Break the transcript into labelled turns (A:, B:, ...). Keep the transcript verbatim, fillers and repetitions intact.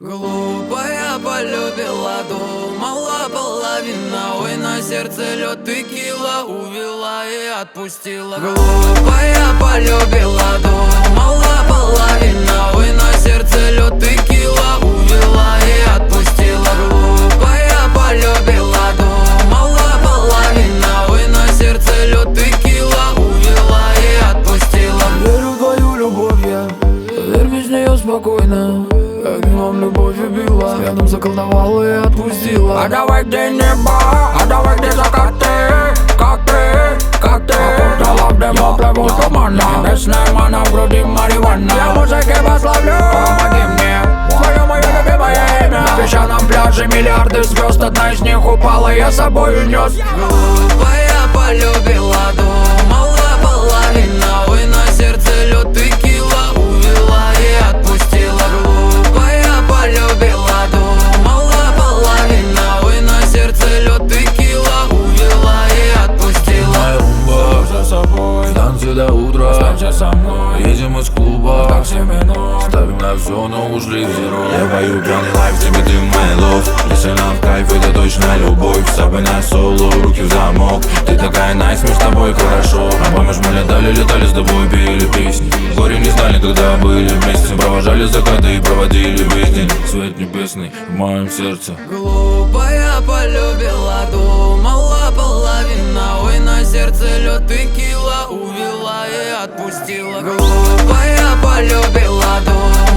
A: Глупая полюбила, думала половина. Ой, на сердце лед текила, увела и отпустила. Глупая полюбила, думала половина. Ой, на сердце лед текила, увела и отпустила. Глупая полюбила, думала половина. Ой, на сердце лед текила, увела и отпустила.
B: Верю в твою любовь я, поверь, без нее спокойно. Как вам любовь убила, взглядом заколдовала и отпустила.
C: А давай где небо, а давай где закаты. Как ты, как ты окутала в дыму плывут тумана. Небесная мана, в груди марихуана. Я музыки пославлю, помоги мне, твое мое любимое имя. На песчаном пляже миллиарды звезд, одна из них упала, я с собой унес.
A: Глупая полюбила, думала половина. Ой, на сердце лед текила, увела и отпустила. Глупая полюбила, думала половина. Ой, на сердце лед текила, увела и отпустила.
B: Моя румба за собой, станция до утра. Останься со мной, едем из клуба так семь минут, ставим на все, но ушли в зеро.
D: Я пою пьяный лайф, тебе ты my love. Если нам в кайф, это точно любовь. С собой на соло, руки в замок. Ты такая найс, мы с тобой хорошо. А помнишь, мы летали, летали с тобой, пели песни. Горе не знали, когда были вместе. Провожали закаты и проводили весь день. Свет небесный в моем сердце.
A: Глупая полюбила, думала половина. Ой, на сердце лед текила, увела и отпустила. Глупая полюбила, думала